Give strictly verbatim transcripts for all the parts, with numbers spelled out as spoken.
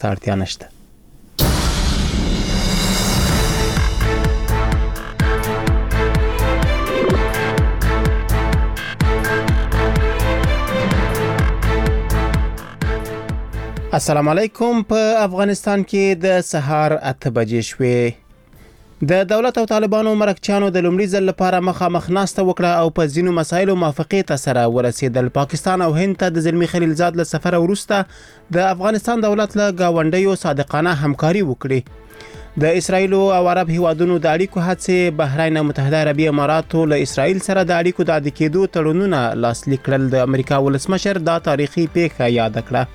ته اړتیا نشته. السلام علیکم. په افغانستان کې د سهار اته بجې شوې. د دولت او طالبانو مرکچیانو د لومړي ځل لپاره مخامخ ناسته وکړه او په ځینو مسایلو موافقې ته سره ورسېدل. پاکستان او هند ته د زلمی خلیلزاد له سفر وروسته د افغانستان دولت له گاونډیو صادقانه همکاري وکړي. د اسرایل او عرب هیوادونو د اړیکو هڅې بحرین متحده عربي اماراتو له اسرایل سره د اړیکو د عادي کېدو تړونونه لاسلیک کړل. د امریکا ولسمشر دا تاریخي پیښه یاد کړه.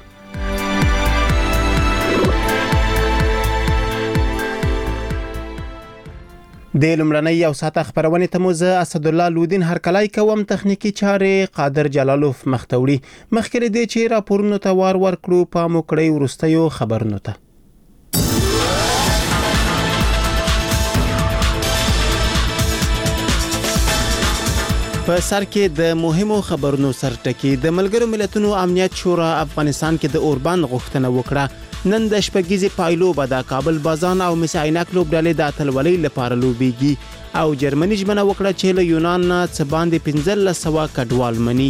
د لومړنۍ یو ساعت خبرونه ته مو زه اسدالله لودین هرکلای کوم. تخنیکی چارې قادر جلالوف مختوړي. مخکې دې چې راپورونو ته وار ورکړو په موکړی ورستیو خبرونو ته. په سر کې د مهمو خبرونو سرټکی. د ملګرو ملتونو امنیت شورا افغانستان کې د اوربند غوښتنه وکړه. نن د شپږیزې پایلوبه د کابل بازان او مس عینک لوبډلې د اتلولۍ لپاره لوبېږي او جرمني ژمنه وکړه چې له یونان نه څه باندې پنځلس سوه کډوال مني.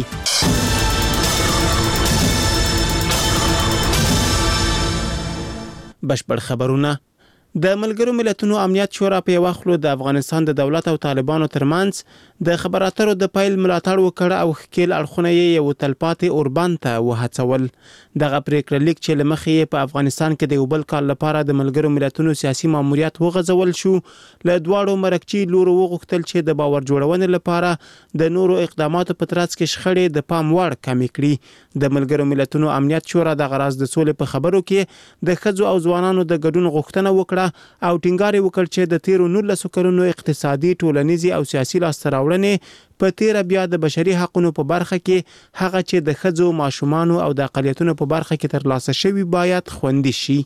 بشپړ خبرونه. د ملګرو ملتونو امنیت شورا په یو خلو د افغانستان د دولت او طالبانو ترمنځ د خبراتو د پایل ملاتړ وکړ او خکیل اړخونه یې یو تلپاتې اوربند ته وهڅول. دغه پریکړه لیک چې لمخې په افغانستان کې د یو بل کال لپاره د ملګرو ملتونو سیاسي ماموریت وغځول شو. له دواړو مرکچي لورو وغوښتل چې د باور جوړونې لپاره د نورو اقداماتو په ترڅ کې شخړې د پام وړ کمې کړي. د ملګرو ملتونو امنیت شورا د غراض د سولې په خبرو کې د ښځو او ځوانانو د ګډون غوښتنه وکړه او ټینګار وکړ چې د تیرو نولسو کلونو اقتصادي، ټولنیزي او سیاسي لاسته راوړنې په تیر بیا د بشري حقوقو په برخه کې هغه چې د ښځو، ماشومانو او د اقلیتونو په برخه کې ترلاسه شوی باید خوندي شي.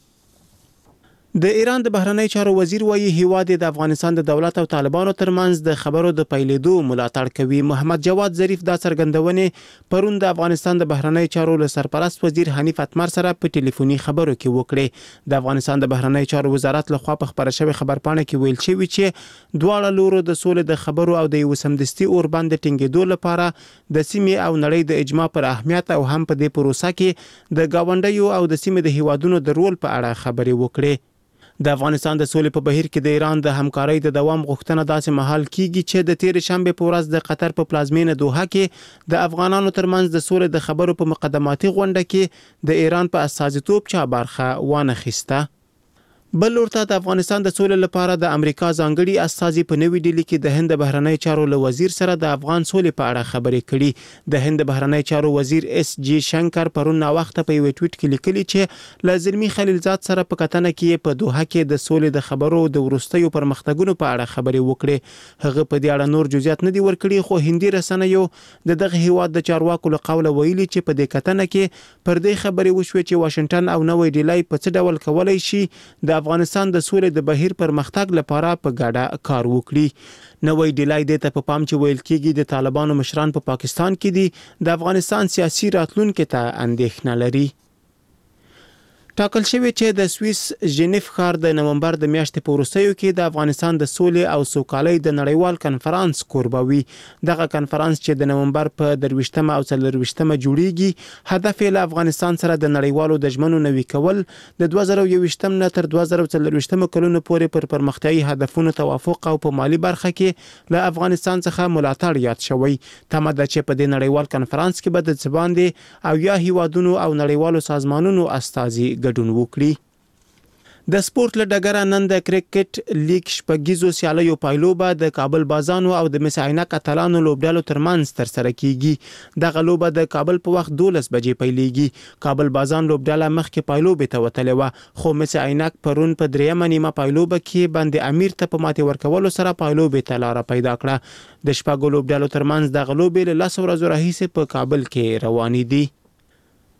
د ایران د بهرنی چارو وزیر وایي هیواد د افغانستان د دولت او طالبانو ترمنځ د خبرو د پیلېدو ملاتړ کوي. محمد جواد ظریف دا څرګندونې پرون د افغانستان د بهرنی چارو له سرپرست وزیر حنیف اتمر سره په ټلیفوني خبرو کې وکړي. د افغانستان د بهرنی چارو وزارت لخوا په خبره شوی خبرپاڼه کې ویل شوی چې دواړه لورو د سولې د خبرو او د یو سمدستي اوربند ټینګېدو لپاره د سیمې او نړۍ د اجماع پر اهمیت او هم په دې پروسه کې د گاونډیو او د سیمې د هیوادونو د رول په اړه خبرې وکړي. د افغانستان د سولې په بهیر کې د ایران د همکارۍ د دوام غوښتنه داسې مهال کیږي چې د تیر شنبه په ورځ د قطر په پلازمینه دوحه کې د افغانانو ترمنځ د سولې د خبرو په مقدماتي غونډه کې د ایران په استازیتوب چا برخه وانه خسته. بل ورته د افغانستان د سولې لپاره د امریکا ځانګړي استازي په نوې ډیلي کې د هند بهرنی چارو له وزیر سره د افغان سولې په اړه خبرې کړي. د هند بهرنی چارو وزیر اس جی شنکر پرون وخت په یو ټویټ کې لیکلي چې له زلمی خلیلزاد سره په کتنه کې په دوحه کې د سولې د خبرو د ورستیو پرمختګونو په اړه خبرې وکړي. هغه په دې اړه نور جزئیات نه دی ورکړي، خو هندي رسنیو د دغه هیواد د چارواکو له قوله ویلي چې په دې کتنه کې پر دې خبرې وشوي چې واشنگټن او نوې ډیلی په څه ډول کولای شي د افغانستان د سولې د بهیر پرمختګ لپاره په ګډه کار وکړي. نوې ډیلای د ته په پام چې ویل کېږي د طالبانو مشران په پا پاکستان کې دي د افغانستان سیاسي راتلونکو ته اندېښنه لري. ټاکل شوی چې د سویس ژنیف ښار د نومبر د میاشتې په وروستیو کې د افغانستان د سولې او سوکالۍ د نړیوال کنفرانس کوربه وي. دغه کنفرانس چې د نومبر په درویشتمه او څلرویشتمه جوړیږي هدف یې له افغانستان سره د نړیوالو د ژمنو نوي کول، د دوه زره یوویشتم نه تر دوه زره څلرویشتم کلونو پورې پر پرمختیایي هدفونو توافق او په مالی برخه کې له افغانستان څخه ملاتړ یاد شوی. تمه ده چې په دې نړیوال کنفرانس کې به د څه باندې او یا هیوادونو او نړیوالو سازمانونو استازي ګډون وکړي. د سپورت له ډګره نن د کرکټ لیګ شپږیزو سیالیو پایلوبه د کابل بازانو او د مس عینک اتلانو لوبډلو ترمنځ ترسره کیږي. دغه لوبه د کابل په وخت دولس بجې پیلېږي. کابل بازان لوبډله مخکې پایلوبې ته وتلې وه، خو مس عینک پرون په دریمه نیمه پایلوبه کې بند امیر ته په ماتې ورکولو سره پایلوبې ته لاره پیدا کړه. د شپږو لوبډلو ترمنځ دغه لوبې له لس ورځو راهیسې په کابل کې روانې دي.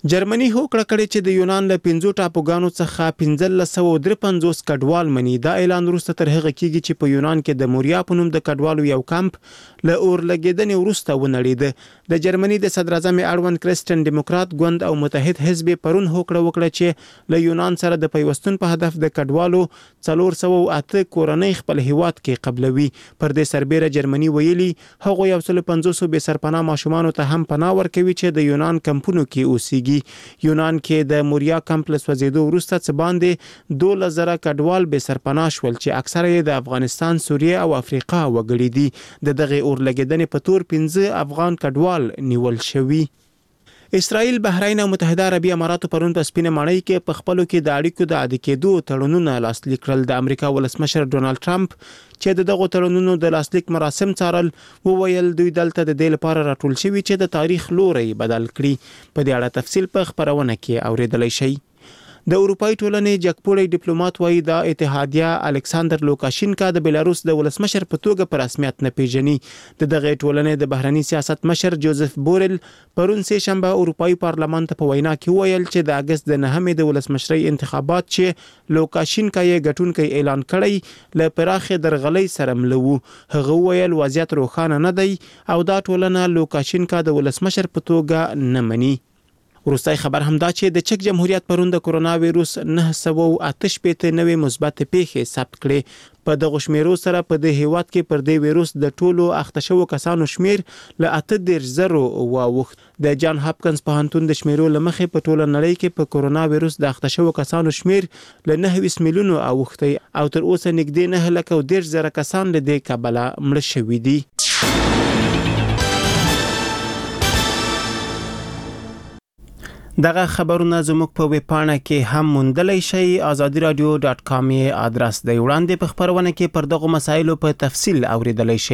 جرمني هوکړه کړې چې د یونان له پنځو ټاپوګانو څخه پنځلس سوه درې پنځوس کډوال مني. دا اعلان وروسته تر هغه کېږي چې په یونان کې د موریا په نوم د کډوالو یو کمپ له اور لګېدنې وروسته ونړېده. د جرمني د صدر اعظم اړوند کرسټن ډیموکرات ګوند او متحد حزب پرون هوکړه وکړه چې له یونان سره د پیوستون په هدف د کډوالو څلور سوه اته کورنۍ خپل هیواد کې قبلوي. پر دې سربېره جرمني ویلي هغه یو سل پنځوس بې سرپناه ماشومانو ته هم پناه ورکوي چې د یونان کمپونو کې اوسېږي. یونان کې د موریا کمپ له سوځېدو وروسته څه باندې دولس زره کډوال بې سرپناه شول چې اکثره یې د افغانستان، سوریه او افریقا وګړي دي. د دغه اور لګېدنې په تور پنځه افغان کډوال نیول شوي. اسرائیل، بحرین او متحده عربي اماراتو پرون په سپینه ماڼۍ کې په خپلو کې د اړیکو د عادي کېدو تړونونه لاسلیک کړل. د امریکا ولسمشر ډونالد ټرمپ چې د دغو تړونونو د لاسلیک مراسم څارل وویل دوی دلته د دې لپاره راټول شوي چې د تاریخ لوری بدل کړي. په دې اړه تفصیل په خبرونه کې اوریدلی شئ. د اروپای ټولنې جګپوړی ډیپلوماټ وایي دا اتحادیه الکساندر لوکاشینکا د بیلاروس د ولسمشر په توګه په رسمیت نه پیژني. د دغه ټولنې د بهرنی سیاست مشر جوزف بورل پرون سه شنبه اروپای پارلمان ته په وینا کې ویل چې د اگست د نهمې د ولسمشرۍ انتخابات چې لوکاشینکا یې ګټونکی اعلان کړی له پراخې درغلۍ سره ملو. هغه ویل وضعیت روښانه نه دی او دا ټولنه لوکاشینکا د ولسمشر په توګه نه مني. وروستۍ خبر هم دا چې د چک جمهوریت پرون د کرونا وایروس نه سوه اته شپېته نوې مثبت پیښې ثبت کړې. په دغه شمیرو سره په دې هیواد کې پر دې وایروس د ټولو اخته شوو کسانو شمیر له اته دېرش زرو واوښت. د جان هاپکنز پوهنتون د شمیرو له مخې په ټوله نړۍ کې په کرونا وایروس د اخته شوو کسانو شمیر له نهه ویشت میلیونو اوښتی او تر اوسه نږدې نهه لکه او دېرش زره کسان له دې کبله مړه شوي دي. دغه خبرونه زموږ په ویب پاڼه کې هم موندلی شئ. آزادي رادیو ډاټ کام یې آدرس دی. وړاندې په خبرونه کې پر دغو مسایلو په تفصیل اوریدلی شئ.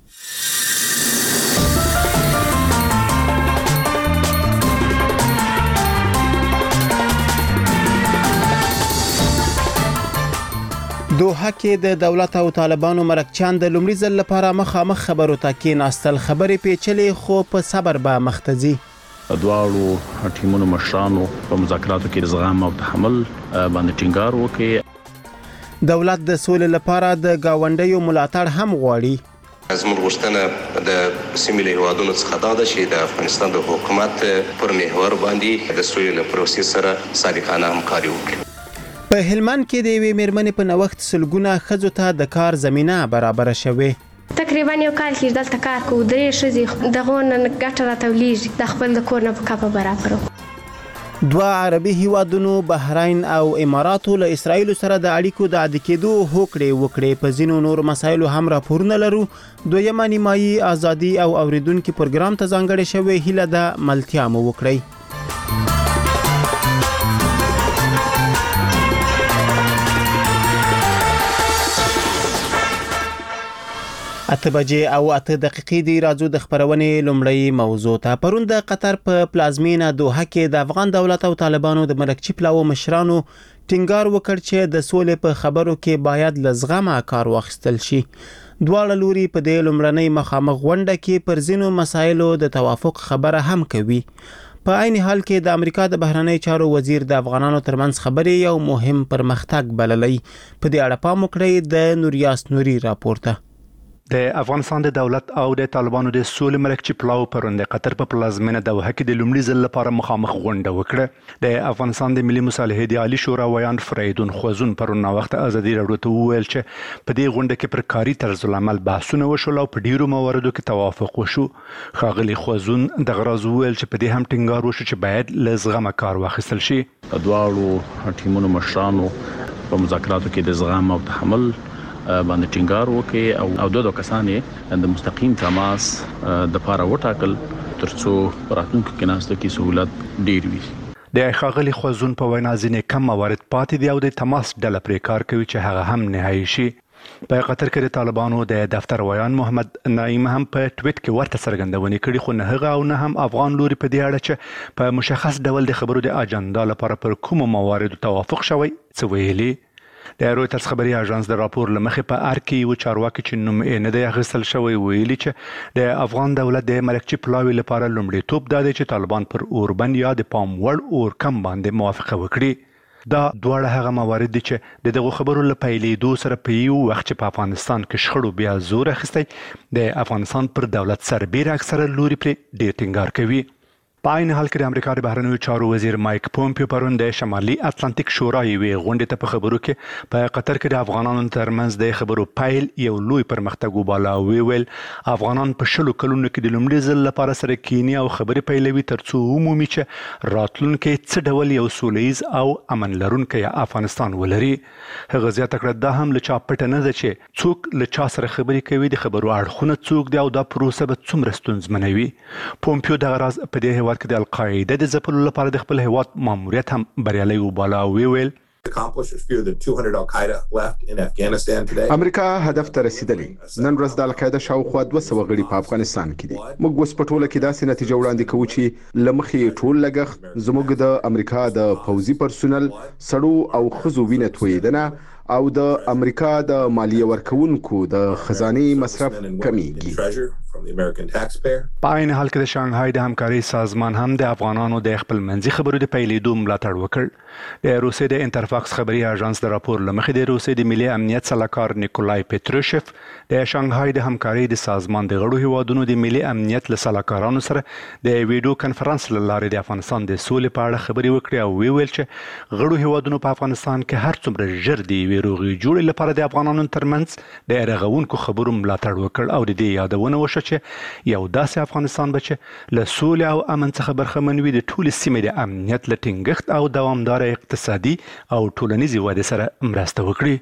دوحه کې د دولت او طالبانو مرکچیان د لومړي ځل لپاره مخامخ خبرو ته کېناستل. خبرې پیچلې خو په صبر به مخته ځي. دواړو ټیمونو مشرانو په مذاکراتو کې د زغم او تحمل باندې ټینګار وکړي. دولت د سولې لپاره د گاونډیو ملاتړ هم غواړي. زموږ غوښتنه د سیمې له هیوادونو څخه دا ده چې د افغانستان د حکومت پر محور باندې د سولې له پروسې سره صادقانه همکاري وکړي. په هلمند کې د یوې میرمنې په نوښت سلګونه ښځو ته د کار زمینه برابره شوې. تقریبا یو کال کې دلته کار کوو. درې ښځې دغه نن ګټه راټولیږي د خپل د کور نه په کپه برابرو. دوه عربي هیوادونو بحرین او اماراتو له اسرائیل سره د اړیکو د عادي کېدو هوکړې وکړې. په ځینو نورو مسایلو هم راپورونه لرو. دویمه نیمایي ازادي او اوریدونکو پروګرام ته ځانګړې شوې هیله ده ملتیا مو وکړئ. اته بجې او اته دقیقې دی. راځو د خبرونې لومړی موضوع ته. پرون د قطر په پلازمینه دوحه کې د افغان دولت او طالبانو د مرکچی پلاوو مشرانو ټینګار وکړ چې د سولې په خبرو کې باید له زغمه کار واخیستل شي. دواړه لوري په دې لومړنۍ مخامخ غونډه کې پر ځینو مسایلو د توافق خبره هم کوي. په عین حال کې د امریکا د بهرنی چارو وزیر د افغانانو ترمنځ خبرې یو مهم پرمختګ بللی. په دې اړه پام وکړئ د نوریاس نوري راپورته. د افغانستان د دولت او د طالبانو د سولې مرکچی پلاو پرون د قطر په پلازمینه دوحه کې د لومړي ځل لپاره مخامخ غونډه وکړه. د افغانستان د ملي مصالحې د عالی شورا ویان فریدون خوازون پرون وخت ازادي راډیو ته وویل چې په دې غونډه کې پر کاري طرز العمل بحثونه وشول او په ډیرو مواردو کې توافق وشو. ښاغلي خوازون د غراز وویل چې په دې هم ټینګار وشو چې باید له زغمه کار واخیستل شي. دواړو ټیمونو مشرانو په مذاکراتو کې د زغم او تحمل باندې ټینګار وکړي او او دوه کسان د مستقیم تماس د پاره وټاکل ترڅو راتلونکو کې ناسته کې سہولت ډیر وي. د ښاغلي خوازون په وینا ځینې کم موارد پاتې دي او د تماس ډله پرې کار کوي چې هغه هم نهایي شي. په قطر کې د طالبانو د دفتر ویان محمد نعیم هم په ټویټ کې ورته څرګندونې کړي خو نه هغه او نه هم افغان لوري په دې اړه چې په مشخص ډول د خبرو د اجنډا لپاره پر کومو مواردو توافق شوی څه ویلي. د رويټرز خبري اژانس د راپور لمخې په ارکی و چارواکي چې نوم یې نه دی اخیستل شوی ویلي چې د افغان دولت د ملکچي پلاوي لپاره لومړی توپ دا دی چې طالبان پر اوربند یا د پام وړ اور کم باندې موافقه وکړي. دا دواړه هغه موارد دي چې د دغه خبرو له پیلېدو سره په یو وخت چې په افغانستان کې شخړو بیا زور اخیستی د افغانستان پر دولت سربېره اکثره لوري پرې ډېر ټینګار کوي. په عین حال کې د امریکا د بهرنیو چارو وزیر مایک پومپیو پرون د شمالي اتلانتیک شورا یوې غونډې ته په خبرو کې په قطر کې د افغانانو ترمنځ د خبرو پیل یو لوی پرمختګ وباله او ویل افغانان په شلو کلونو کې د لومړي ځل لپاره سره کینی او خبرې پیلوي ترڅو عمومي چې راتلونکي څه ډول یو سولهییز او امن لرونکی افغانستان ولري. هغه زیاته کړه دا هم له چا پټه نه ده چې څوک له چا سره خبرې کوي د خبرو اړخونه څوک دی او دا پروسه به څومره ستونزمنه وي. پومپیو دغه راز په دې هیواد کې د القاعده د ځپلو لپاره د خپل هیواد ماموریت هم بریالی وباله او ویل امریکا هدف ته رسیدلی. نن ورځ د القاعده شاوخوا دوه سوه غړي په افغانستان کې دي. موږ اوس په ټوله کې داسې نتیجه وړاندې کوو چې له مخې ټول لګښت زموږ د امریکا د پوځي پرسونل سړو او ښځو وینه تویېدنه او د امریکا د مالیه ورکوونکو د خزانې مصرف کمیږي. په عین حال کې د شانګهای د همکارۍ سازمان هم د افغانانو د خپل منځي خبرو د پیلېدو ملاتړ وکړ. د روسیې د انټرفاکس خبري اژانس د راپور لمخې د روسیې د ملي امنیت سلاکار نیکولای پټروشف د شانګهای د همکارۍ د سازمان د غړو هیوادونو د ملي امنیت له سلاکارانو سره د ویډیو کنفرانس له لارې د افغانستان د سولې په اړه خبرې وکړې او ویل چې غړو هیوادونو په افغانستان کې هر څومره ژر دی روغي جوړې لپاره د افغانانو ترمنځ د رغونکو خبرو ملاتړ وکړ او د دې یادونه وشوه چې یو داسې افغانستان به چې له سولې او امن څخه برخمن وي د ټولې سیمې د امنیت له ټینګښت او دوامداره اقتصادي او ټولنیزې ودې سره مرسته وکړي.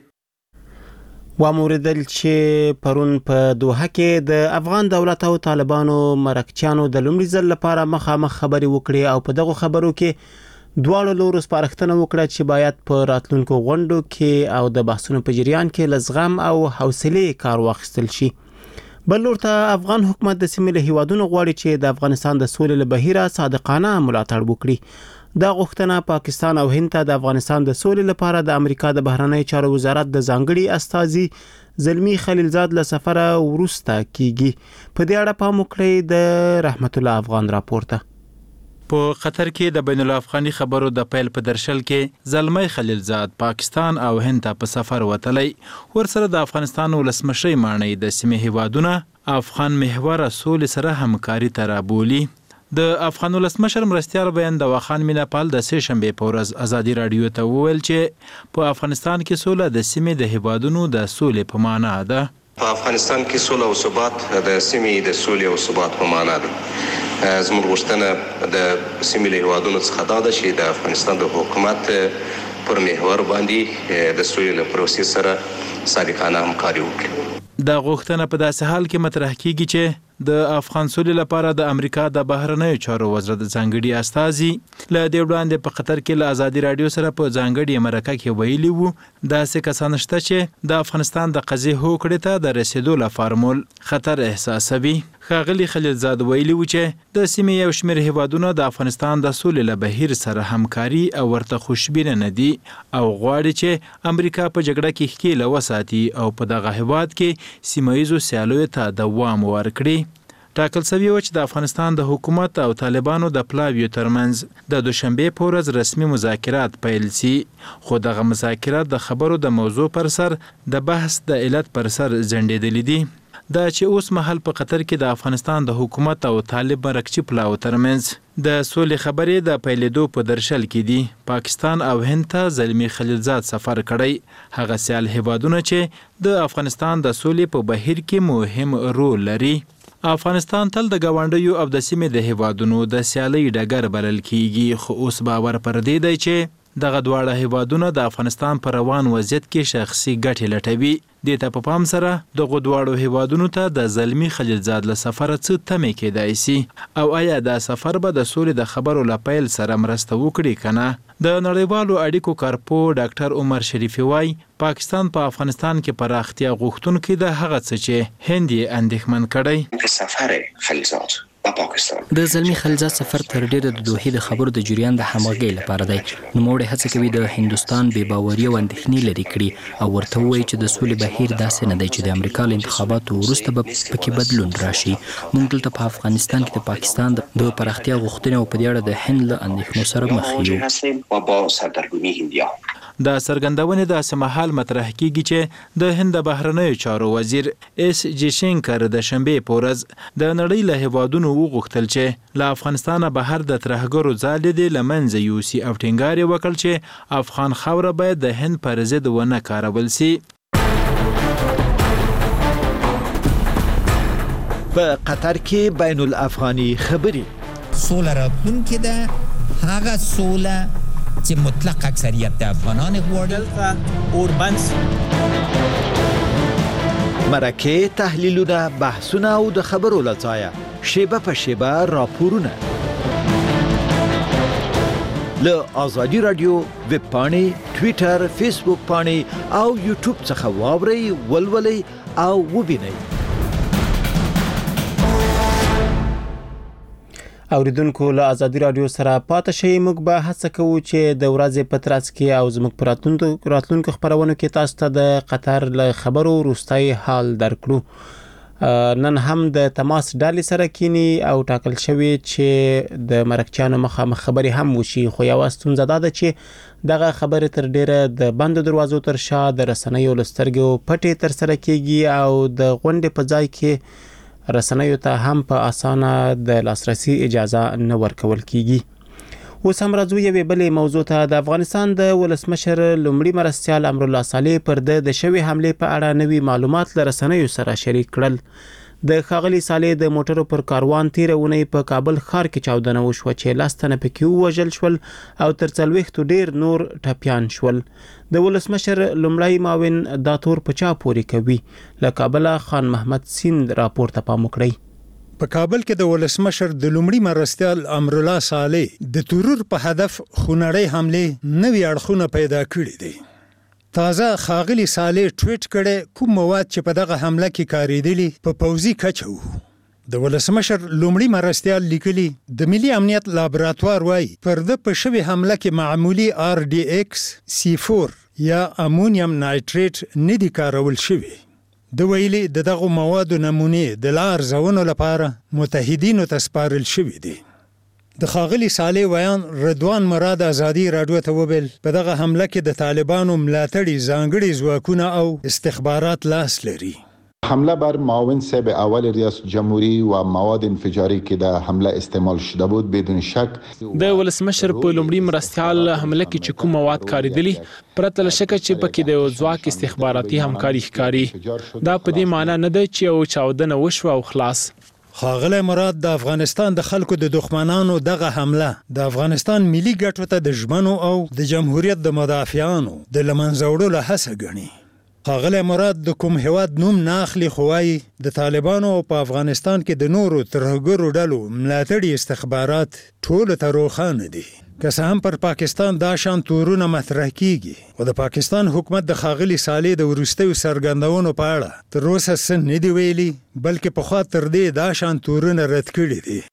واموردل چې پرون په دوحه کې د افغان دولت او طالبانو مرکچیانو د لومړي ځل لپاره مخامخ خبرې وکړي او په دغه خبرو کې دواړو لورو سپارښتنه وکړه چې باید په راتلونکو غونډو کې او د بحثونو په جریان کې له زغم او حوصلې کار واخیستل شي. بل لور ته افغان حکومت د سیمې له هیوادونو غواړي چې د افغانستان د سولې له بهیره صادقانه ملاتړ وکړي. دا غوښتنه پاکستان او هند ته د افغانستان د سولې لپاره د امریکا د بهرنیو چارو وزارت د ځانګړي استازي زلمی خلیلزاد له سفره وروسته کیږي. په دې اړه پام وکړئ د رحمت الله افغان راپورته. په قطر کې د بین الافغاني خبرو د پیل په درشل کې زلمی خلیلزاد پاکستان او هند ته په سفر وتلی. ورسره د افغانستان ولسمشر مانی د سیمې هیوادونه افغان محور سولې سره همکاري ته رابولي. د افغان ولسمشر مرستیال بیان د واخان میناپال د سه شنبه په ورځ ازادي رادیو ته وویل چې په افغانستان کې سوله د سیمې د هیوادونو د سولې په معنا ده. په افغانستان کې سوله او ثبات د سیمې د سولې او ثبات په معنا ده. زموږ غوښتنه د سیمې له هیوادونو څخه دا ده چې د افغانستان د حکومت پر محور باندې د سولې له پروسې سره صادقانه همکاري وکړي. دا غوښتنه په داسې حال کې مطرح کیږي چې د افغان سولې لپاره د امریکا د بهرنیو چارو وزارت ځانګړي استازي له دې وړاندې په قطر کې له ازادي رادیو سره په ځانګړي مرکه کې ویلي وو داسې کسان شته چې د افغانستان د قضیې هوکړې ته د رسیدو لپاره مول خطر احساسوي. ښاغلي خلیلزاد ویلي وو چې د سیمې یو شمېر هیوادونه د افغانستان د سولې له بهیر سره همکاري او ورته خوشبینه نه دي او غواړي چې امریکا په جګړه کې ښکیله وساتي او په دغه هیواد کې سیمه ییزو سیالیو ته دوام ورکړي. ټاکل شوی و چې د افغانستان د حکومت او طالبانو د پلاویو ترمنځ د دوشنبه په ورځ رسمي مذاکرات پیل شي، خو دغه مذاکرات د خبرو د موضوع پر سر د بحث د علت پر سر ځنډېدلي دي. دا چې اوس مهال په قطر کې د افغانستان د حکومت او طالب مرکچي پلاو ترمنځ د سولې خبرې د پیلېدو په درشل کې دي. پاکستان او هند ته زلمی خلیلزاد سفر کړی، هغه سیال هیوادونه چې د افغانستان د سولې په بهیر کې مهم رول لري. افغانستان تل د ګاونډیو او د سیمې د هیوادونو د سیالۍ ډګر بلل کیږي، خو اوس باور پر دې دی چې دغه دواړه هیوادونه د افغانستان پر روان وضعیت کې شخصي ګټې لټوي. دې ته په پام سره دغه دواړو هیوادونو ته د زلمی خلیلزاد له سفره څه تمې کېدای شي او آیا دا سفر به د سولې د خبرو له پیل سره مرسته وکړي که نه؟ د نړیوالو اړیکو کارپو ډاکټر عمر شریفي وایي پاکستان په افغانستان کې پراختیا غوښتونکی د هغه څه چې هند یې اندېښمن کړی. په سفر خلیلزاد د زلمی خلیلزاد سفر تر ډیره د دوحې د خبرو د جریان د همغږۍ لپاره دی. نوموړی هڅه کوي د هندوستان بې باوري او اندېښنې لرې کړي او ورته ووایي چې د سولې بهیر داسې نه دی چې د امریکا له انتخاباتو وروسته به پکې بدلون راشي. موږ دلته په افغانستان کې د پاکستان د پراختیا غوښتنې او په دې اړه د هند له اندېښنو سره مخ یو. د څرګندونې داسې مهال مطرح کیږي چې د هند د بهرنیو چارو وزیر اس جیشنکر د شنبې په ورځ د نړۍ له هیوادونو وغوښتل چې له افغانستانه بهر د ترهګرو ځالې دې له منځه یوسي او ټینګار یې وکړ چې افغان خاوره باید د هند پر ضد ونه کارول سي. په قطر کې بین الافغاني خبرې سوله راتلونکې ده، هغه سوله چې مطلق اکثریت د افغانان غواړي. اوربنس مرکه تحلیلونه، بحثونه او د خبرو لځایه شیبه په شیبه راپورونه له آزادي رادیو ویب پاڼې، ټویټر، فیسبوک پاڼې او یوټیوب څخه واورئ، ولولئ او وبینئ. اوریدونکو له آزادي رادیو سره پاتې شئ. موږ به هڅه کوو چې د ورځې په ترڅ کې او زموږ په راتلونکو خبرونو کې تاسو ته د قطر له خبرو وروستی حال درکړو. نن هم د تماس ډلې سره کینی او ټاکل شوی چې د مرکچیانو مخامخ خبرې هم وشي، خو یو ستونزه ده چې دغه خبرې تر ډیره د بندو دروازو تر شا د رسنیو لسترګو پټې تر سره کیږي او د غونډې په ځای کې رسنیو ته هم په اسانه د لاسرسي اجازه نه ورکول کیږي. اوس هم راځو یوې بلې موضوع ته. د افغانستان د ولسمشر لومړي مرستیال امرالله صالح پر د شوې حملې په اړه نوي معلومات له رسنیو سره شریک کړل. د ښاغلي صالح د موټرو پر کاروان تیره اونۍ په کابل ښار کې چاودنه وشوه چې لس تنه پکې ووژل شول او تر څلوېښتو ډیر نور ټپیان شول. د ولسمشر لومړی معاون دا تور په چا پورې کوي؟ له کابله خان محمد سیند راپور ته پام وکړئ. په کابل کې د ولسمشر د لومړي مرستیال امرالله صالح د ترور په هدف خونړۍ حملې نوي اړخونه پیدا کړي دي. تازه ښاغلي صالح ټویټ کړي کوم مواد چې په دغه حمله کې کاریدلي په پوځي کچه وو. د ولسمشر لومړي مرستیال لیکلي د ملي امنیت لابراتوار وایي پر د په شوې حمله کې معمولي آر ډي ایکس سی فور یا امونیم نایټریټ نه دي کارول شوي. د ویلي د دغه موادو نمونې د لار ځونو لپاره متحدینو ته سپارل شوي دي. د ښاغلي صالح ویان رضوان مراد آزادي رادیو ته وویل په دغه حمله کې د طالبانو ملاتړي ځانګړي ځواکونه او استخبارات لاس لري. حمله بر معاون صاحب اول ریاست جمهوری و مواد انفجاری که در حمله استعمال شده بود بدون شک د ولسمشر په لومړي مرستیال حمله کې چې کوم مواد کاریدلي پرته له شکه چې پکې د ځواک استخباراتي همکاري ښکاري. دا په دې معنی نه ده چې یو چاودنه وشوه او خلاص. ښاغلی مراد د افغانستان د خلکو د دښمنانو دغه حمله د افغانستان ملي ګټو ته د ژمنو او د جمهوریت د مدافعانو د له منځه وړلو هڅه ګڼي. ښاغلی مراد د کوم هیواد نوم نه اخلي خو وایي د طالبانو په افغانستان کې د نورو ترهګرو ډلو ملاتړي استخبارات ټولو ته روښانه دي. که څه هم پر پاکستان دا شان تورونه مطرح کیږي او د پاکستان حکومت د ښاغلي صالح د وروستیو څرګندونو په اړه تر اوسه څه نه دي ویلي، بلکې پخوا تر دې دا شان تورونه رد کړي دي.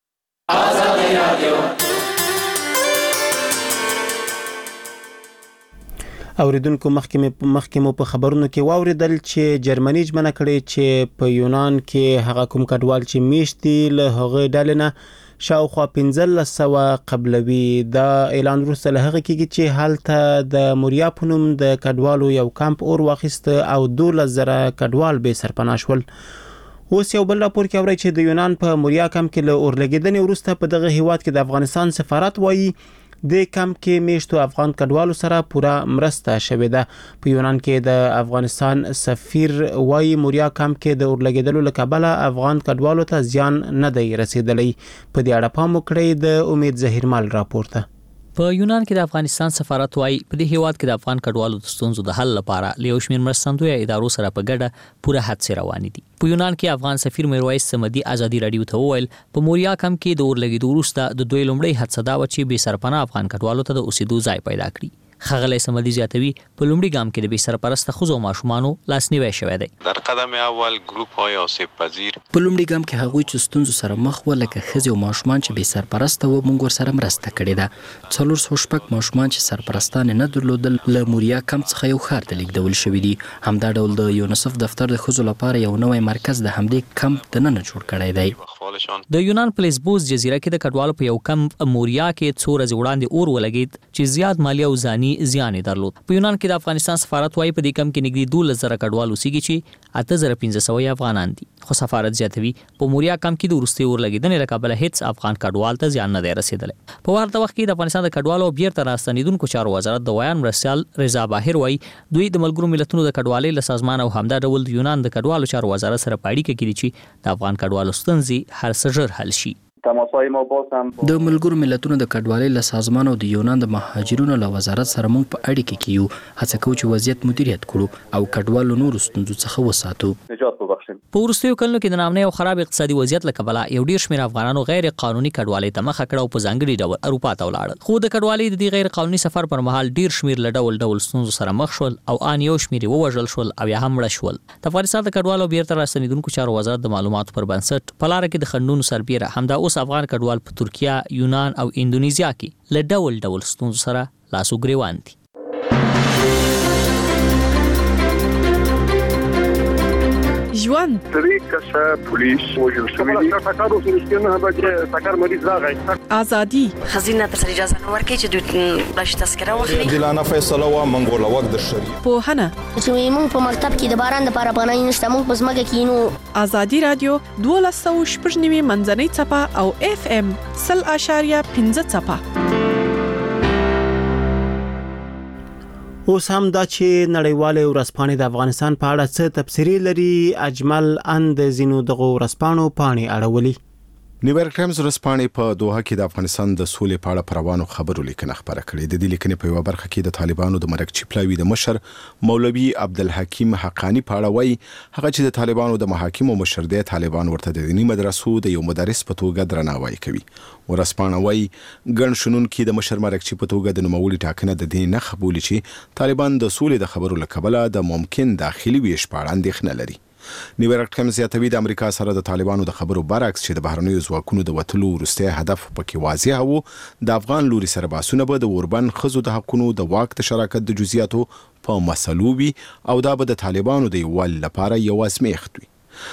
اوریدونکو مخکې مو په خبرونو کې واوریدل چې جرمني ژمنه کړې چې په یونان کې هغه کوم کډوال چې میشت دي له هغه ډلې نه شاوخوا پنځلس سوه قبلوي. دا اعلان وروسته له هغه کېږي چې هلته د موریا په نوم د کډوالو یو کمپ اور واخیسته او دولس زره کډوال بې سرپناه شول. اوس یو بل راپور کې اورئ چې د یونان په موریا کمپ کې له اورلګېدنې وروسته په دغه هیواد کې د افغانستان سفارت وایي د کمپ کې میشتو افغان کډوالو سره پوره مرسته شوې ده. په یونان کې د افغانستان سفیر وایي موریا کمپ کې د اورلګېدلو له کبله افغان کډوالو ته زیان نه دی رسیدلی. په دې اړه پام وکړئ د امید ظهیرمل راپور ته. په یونان کې د افغانستان سفارت وایي په دې هیواد کې د افغان کډوالو د ستونزو د حل لپاره له یو شمېر مرستندویه ادارو سره په ګډه پوره هڅې روانې دي. په یونان کې افغان سفیر میرویس صمدي آزادي رادیو ته وویل په موریا کمپ کې د اورلګېدو وروسته د دوی لومړۍ هڅه دا وه چې بې سرپناه افغان کډوالو ته د اوسېدو ځای پیدا کړي. خغلی سمدي زیاتوي په لومړي ګام کې د بې سرپرسته ښځو او ماشومانو لاسنیوی شوی دی. در قدم اول ګروپ های آسیب پذیر په لومړي ګام کې هغوی چې ستونزو سره مخ و لکه ښځې او ماشومان چې بې سرپرسته و موږ ورسره مرسته کړې ده. څلور سوه شپږ ماشومان چې سرپرستان نه درلودل له موریا کمپ څخه یو ښار ته لیږدول شوي دي. همدا ډول د یونیسف دفتر د ښځو لپاره یو نوی مرکز د همدې کمپ دننه جوړ کړی دی. د یونان په لیسبوس جزیره کې د کډوالو په یو کمپ موریا کې څو ورځې وړاندې اور ولګېد چې زیات مالی او ځاني زیان یې درلود. په یونان کې د افغانستان سفارت وايي په دې کمپ کې نږدې دولس زره کډوال اوسېږي چې اته زره پنځه سوه افغانان دي. خو سفارت زیاتوي په موریا کمپ کې د وروستي اور لګېدنې له کبله هیڅ افغان کډوال ته زیان نه دی رسېدلی. په ورته وخت کې د افغانستان د کډوالو او بیرته راستنېدونکو چارو وزارت د ویان مرستیال رضا باهر وايي دوی د ملګرو ملتونو د کډوالۍ له سازمان او همدا ډول د یونان د کډوالو چارو وزارت سره په اړیکه کې دي چې د افغان کډوالو ستونزې هر څه ژر حل شي. د ملګرو ملتونو د کډوالۍ له سازمان او د یونان د مهاجرینو له وزارت سره موږ په اړیکه کې یو هڅه کوو چې وضعیت مدیریت کړو او کډوالو نورو ستونزو څخه وساتو. په وروستیو کلونو کې د نامنۍ او خراب اقتصادي وضعیت له کبله یو ډیر شمېر افغانانو غیر قانوني کډوالۍ ته مخه کړه او په ځانګړي ډول اروپا ته ولاړل. خو د کډوالۍ د دې غیر قانوني سفر پر مهال ډیر شمېر له ډول ډول ستونزو سره مخ شول او ان یو شمېر یې ووژل شول او یا هم مړه شول. د افغانستان د کډوالو بیرته راستنېدونکو چارو وزارت د معلوماتو پر بنسټ په لاره کې د خنډونو سربیره همدا اوس افغان کډوال په ترکیه، یونان او اندونیزیا کې له ډول ډول ستونزو سره لاس او ګریوان دي. ژوند درې کسه پولیس وژل شوي دي. ټکر وسو نه بچ ټکر مریض راغی. ازادي خزینه تر اجازه نه ورکړي چې دوی بلش تذکره واخلي. دلانه فیصله وا منګول وخت د شری. په هنه چې موږ په مکتب کې د باران لپاره پناه نشته موږ په زمګه کې نو. ازادي رادیو دولس سوه شپږ نوي منځنۍ څپه او اف ام سل اشاریه پنځه څپه. اوس هم دا چې نړیوالې ورځپاڼې د افغانستان په اړه څه تبصرې لري. اجمل اند زینو دغه ورځپاڼو پاڼې اړولي. نیویارک ټایمز ورځپاڼې په دوحه کې د افغانستان د سولې په اړه په روانو خبرو لیکنه خپره کړې. د دې لیکنې په یوه برخه کې د طالبانو د مرکزي پلاوي د مشر مولوي عبدالحکیم حقانی په اړه وایي هغه چې د طالبانو د محاکمو مشر دی طالبان ورته د دیني مدرسو د یو مدرس په توګه درناوی کوي. ورځپاڼه وایي ګڼ شنونکي د مشر مرکزي په توګه د نوموړي ټاکنه د دې نښه بولي چې طالبان د سولې د خبرو له کبله د ممکن داخلي ویش په اړه اندېښنه لري. نیویارک ټایمز زیاتوي د امریکا سره د طالبانو د خبرو برعکس چې د بهرنیو ځواکونو د وتلو وروستی هدف پکې واضح و د افغان لوري سره بحثونه به د اوربند ښځو د حقونو د واک د شراکت د جزئیاتو په مسلو وي او دا به د طالبانو د یووالي لپاره یو ازمېښت وي.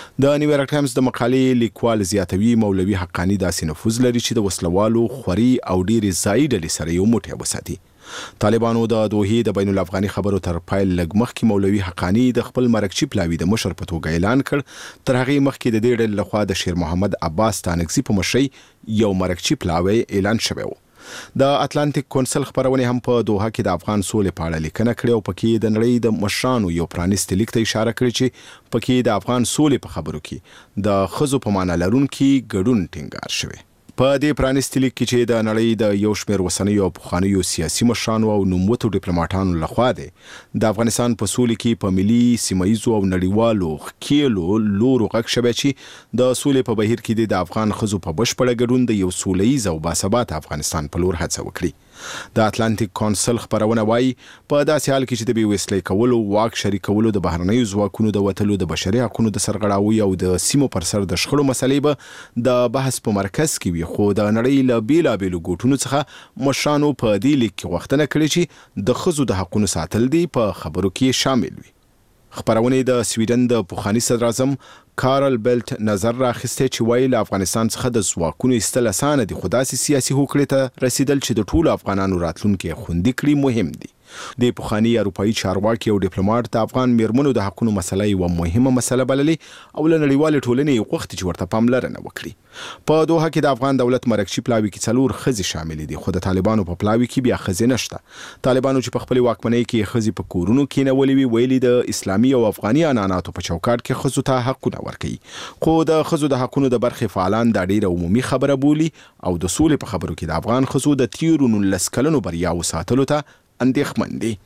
د نیویارک ټایمز د مقالې لیکوال زیاتوي مولوي حقانی داسې نفوذ لري چې د وسلوالو خوري او ډېرې ځایي ډلې سره یو موټی وساتي. طالبانو د دوحې د بین الافغاني خبرو تر پایل لږ مخکې مولوي حقانی د خپل مرکزي پلاوي د مشر په توګه اعلان کړ. تر هغې مخکې د دې ډلې لخوا د شیر محمد عباس تانکزي په مشرۍ یو مرکزي پلاوی اعلان شوی و. د اتلانتیک کونسل خبرونه هم په دوحه کې د افغان سولې په اړه لیکنه کړې او پکې د نړۍ د مشرانو یو پرانیستي لیک ته اشاره کړې چې پکې د افغان سولې په خبرو کې د ښځو په معنا لرونکي ګډون ټینګار شوی. په دې پرانیستي لیک کې چې د نړۍ د یو شمېر اوسنیو او پخوانیو سیاسي مشرانو او نوموتو ډیپلوماټانو لخوا دی د افغانستان په سولې کې په ملي سیمه ییزو او نړیوالو ښکیلو لورو غږ شوی چې د سولې په بهیر کې د افغان ښځو په بشپړه ګډون د یو سوله ییز او باثباته افغانستان په لور هڅه وکړي. د اتلانتیک کونسل خبرونه وایي په داسې حال کې چې د بې وسلې کولو واک شریکولو د بهرنیو ځواکونو د وتلو د بشري حقونو د سرغړاوي او د سیمو پر سر د شخړو مسلې به د بحث په مرکز کې وي خو د نړۍ له بیلابیلو ګوټونو څخه مشرانو په دې لیک کې غوښتنه کړې چې د ښځو د حقونو ساتل دي په خبرو کې شامل وي. خبرونه د سویډن د پوخاني صدر اعظم کارل بیلت نظر راخسته چې وایي له افغانستان څخه د ځواکونو ایستل اسانه دي خو داسې سیاسي هوکړې ته رسیدل چې د ټولو افغانانو راتلونکي خوندي کړي مهم دي. د پوخاني اروپایي چارواکي او ډیپلوماټ د افغان میرمنو د حقونو مسله یوه مهمه مسله بللې او له نړیوالې ټولنې یې غوښتي چې ورته پاملرنه وکړي. په دوحه کې د افغان دولت مرکزي پلاوي کې څلور ښځې شاملې دي خو د طالبانو په پلاوي کې بیا ښځې نشته. طالبانو چې په خپلې واکمنۍ کې ښځې په کورونو کېنولې وي ویلي د اسلامي او افغاني عنعناتو په چوکاټ کې ښځو ته حقونه ورکوي خو د ښځو د حقونو د برخې فعالان دا ډیره عمومي خبره بولي او د سولې په خبرو کې د افغان ښځو د تیرو نولس کلونو بریاوو ساتلو ته اندېښمن دي.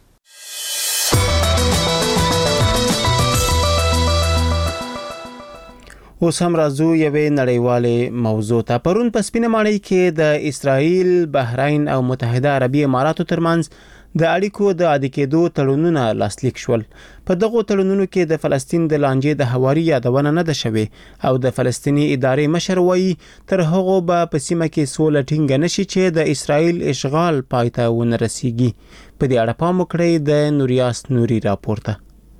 اوس هم راځو یوې نړیوالې موضوع ته. پرون په سپینه ماڼۍ کې د اسرائیل، بحرین او متحده عربي اماراتو ترمنځ د اړیکو د عادي کېدو تړونونه لاسلیک شول. په دغو تړونونو کې د فلسطین د لانجې د هواري یادونه نه ده شوې او د فلسطیني ادارې مشر وایي تر هغو به په سیمه کې سوله ټینګه نشي چې د اسرائیل اشغال پای ته ونه رسیږي. په دې اړه پام وکړئ د نوریاس نوري راپورته.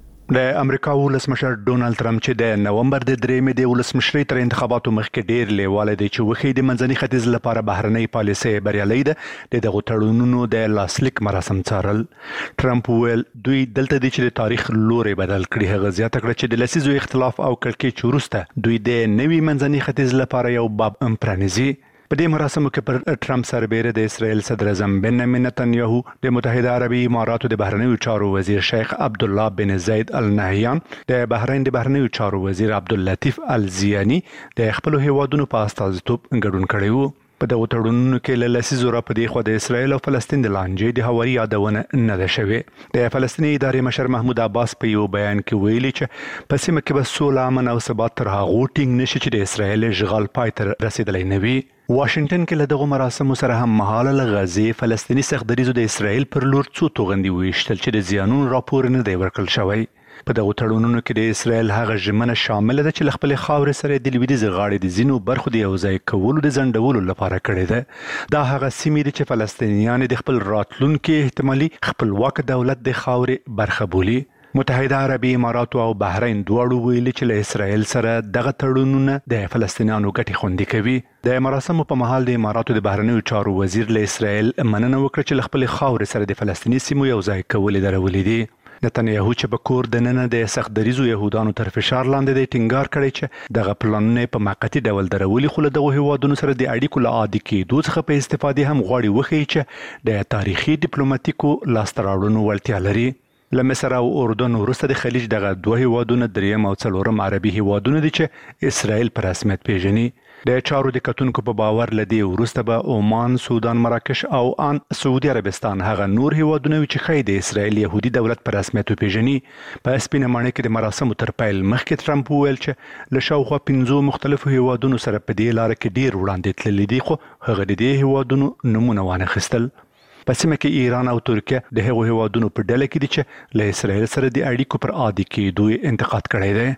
د امریکا ولسمشر ډونالد ټرمپ چې د نومبر د درېمې د ولسمشرۍ تر انتخاباتو مخکې ډیر لیواله دی چې وخی د منځني ختیځ لپاره بهرنۍ پالیسي بریالۍ ده د دغو تړونونو د لاسلیک مراسم څارل. ټرمپ ویل دوی دلته دي چې د تاریخ لوري بدل کړي. هغه زیاته کړه چې د لسیزو اختلاف او کړکېچ وروسته دوی د نوي منځني ختیځ لپاره یو باب پرانیزي. په دې مراسمو کې پر ټرمپ سربېره د اسرائیل صدر اعظم بنیامین نتنیاهو، د متحده عربي اماراتو د بهرنیو چارو وزیر شیخ عبدالله بن زید ال نهیان، د بحرین د بهرنیو چارو وزیر عبداللطیف الزیانی د خپل هیوادونو په استازیتوب ګډون کړی وو. په دغو تړونونو کې له لسیزو را په دې خوا د اسرائیل او فلسطین د لانجې د هواري یادونه نه ده شوې. د فلسطیني ادارې مشر محمود عباس په یو بیان کې ویلي چې په سیمه کې به سوله، امن او ثبات تر هغو ټینګ نشي چې د اسرائیل اشغال پای ته رسیدلی نه وي. واشنگټن کې له دغو مراسمو سره هم مهاله له غزې فلسطیني سختدریزو د اسرائیل پر لور څو توغندي ویشتل چې د زیانونو راپور نه دی ورکړل شوی. په دغو تړونونو کې د اسرائیل هغه ژمنه شامله ده چې له خپلې خاورې سره د لویدیځې غاړې د ځینو برخو د یوځای کولو د ځنډولو لپاره کړې ده. دا هغه سیمې دي چې فلسطینیان د خپل راتلونکي احتمالي خپلواک دولت د خاورې برخه بولي. متحده عربي اماراتو او بحرین دواړو ویلي چې له اسرائیل سره دغه تړونونه د فلسطینیانو ګټې خوندي کوي. د مراسمو په مهال د اماراتو د بهرنیو چارو وزیر له اسرائیل مننه وکړه چې له خپلې خاورې سره د فلسطیني سیمو یوځای کول درولې دي. نتنیاهو چې په کور د ننه د سخت دریزو يهودانو تر فشار لاندې د ټینګار کړی چې دغه پلانونه په موقتی ډول درولي، خو له دغه هیوادونو سره د اړیکو له عادي کېدو څخه په استفادې هم غواړي وښیي چې د تاریخي ډیپلوماټیکو لاسته راوړنو وړتیا لري. له مصر او اردن وروسته د خلیج دغه دوه هیوادونه دریم او څلورم عربي هیوادونه دي چې اسرائیل په رسمیت پیژني. د چارو د کتونکو په باور لدی وروسته به عمان، سودان، مراکش او ان سعودي عربستان هغه نور هیوادونه چې خې د اسرائیل يهودي دولت په رسمیت پیژني. په سپینه مانه کې د مراسمو تر پیل مخکې ټرمپ ویل چې له شاوخوا پنځو مختلفو هیوادونو سره په دې لار کې ډیر وړاندې تللی دي، خو هغه د دې هیوادونو نمونه وانه خستل. په سیمه کې ایران او ترکیه د هغو هیوادونو په ډله کې دي چې له اسرائیل سره د اړیکو پر عادي کېدو انتقاد کړی دی.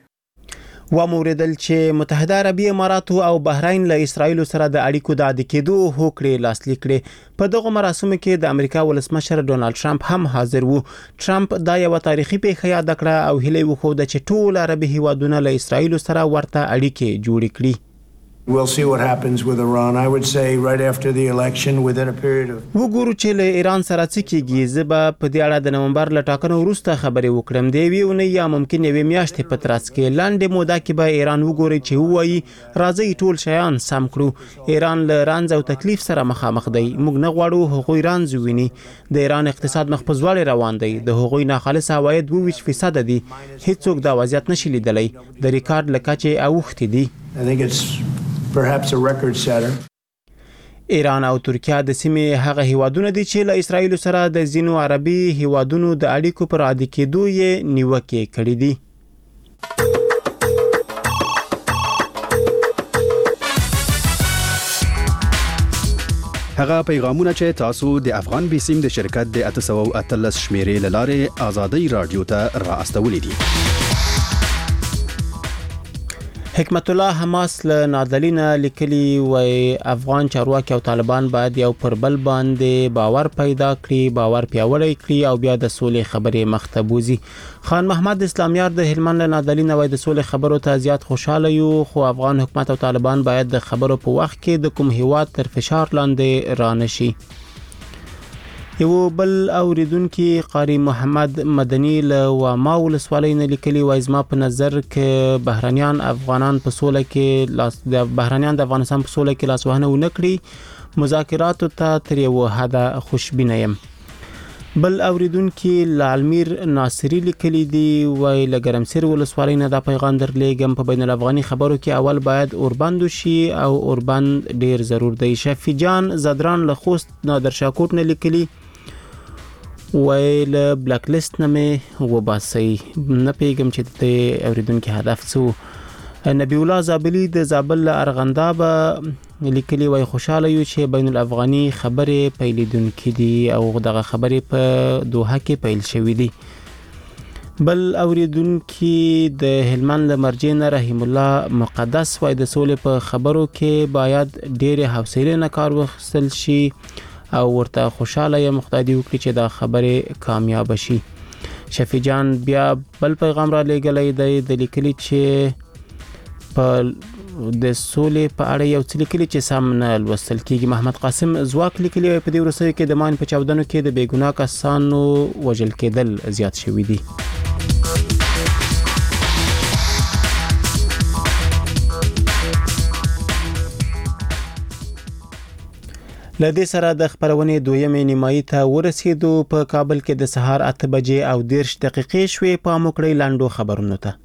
وموردل چې متحده عربي اماراتو او بحرین له اسرائیل سره د اړیکو د عادي کېدو هوکړې لاسلیک کړې. په دغه مراسمو کې د امریکا ولسمشر ډونالد ټرمپ هم حاضر وو. ټرمپ دا یو تاریخي پیښه یاد کړه او هیله وکړه چې ټول عربي هیوادونه له اسرائیل سره ورته اړیکې جوړې کړي. We'll see what happens with Iran. I would say right after the election within a period of وګورو چې له ایران سره څه کیږي. زه به په دې اړه د نومبر له ټاکنو وروسته خبرې وکړم. د یوې اونۍ یا ممکن یوې میاشتې په ترڅ کې لاندې موده کې به ایران وګوري چې وایي راځي ټول شیان سم کړو. ایران له رنځ او تکلیف سره مخامخ دی. موږ نه غواړو هغوی رنځ وویني. د ایران اقتصاد مخ په ځوړې روان دی. د هغوی ناخالص عواید اووه فیصد دي. هیڅوک دا وضعیت نشي لیدلی. د ریکارډ له کچې اوښتې دي. I think it's perhaps a record setter. ایران او ترکیه د سیمې هغه هیوادونه دي چې له اسرائیل سره د ځینو عربي هیوادونو د اړیکو پر عادي کېدو یې نیوکې کړې دي. هغه پیغامونه چې تاسو د افغان بیسیم د شرکت د اته سوه او اتلس شمیرې له لارې آزادۍ رادیو ته را استولې دي. حکمت الله حماس له نادلینه لیکلي وای افغان چارواکي او طالبان باید یو پر بل باندې باور پیدا کړي، باور پیاوړی کړي او بیا د سولې خبرې مخته بوزي. خان محمد اسلامیار د هلمند له نادلینه وای د سولې خبرو ته زیات خوشاله یو، خو افغان حکومت او طالبان باید د خبرو په وخت کې د کوم هیواد تر فشار لاندې رانشي. یو بل اوریدونکو قاری محمد مدنی له واما ولسوالۍ نه لیکلي وای زما په نظر کې بهرانيان افغانان په سوله کې لاس د بهرانيان د افغانستان په سوله کې لاس وهنه ونه کړي، مذاکرات ته تر یو حد خوشبینه یم. بل اوریدونکو لالمیر ناصری لیکلي دی وای لګرمسیر ولسوالۍ نه دا پیغام درلېږم په بین الافغاني خبرو کې اول باید اوربند شي او اوربند ډیر ضرور دی. شفیع جان زدران له خوست نادر شاکوټ نه لیکلي ویل بلیک لیست نه مې وباسي. نه پیغام چې د اوریدونکو هدف څه نبی الله زابلی د زابل ارغنداب لیکلي وای خوشاله یو چې بین الافغاني خبرې پیلیدونکې دي او دغه خبرې په دوحه کې پیل شوې دي. بل اوریدونکي د هلمند لمرجین رحیم الله مقدس وای د سولې په خبرو کې باید ډېر حوصله نه کار واخیستل شي او ورته خوشاله یم خدای دې وکړي چې دا خبرې کامیاب شي. شفیع جان بیا بل پیغام را لېږلی دی د لیکلي چې په د سولې په اړه یو څه لیکلي چې سم نه لوستل کیږي. محمد قاسم زواک لیکلي په دې وروستیو کې د مان په چاودنو کې د بېګناه کسانو وژل کېدل زیات شوي دي. لدې سره د خبرونې دویمې نیمایي ته ورسېدو. په کابل کې د سهار اته بجې او دېرش دقیقې شوې. پام وکړئ لاندو خبرونو ته.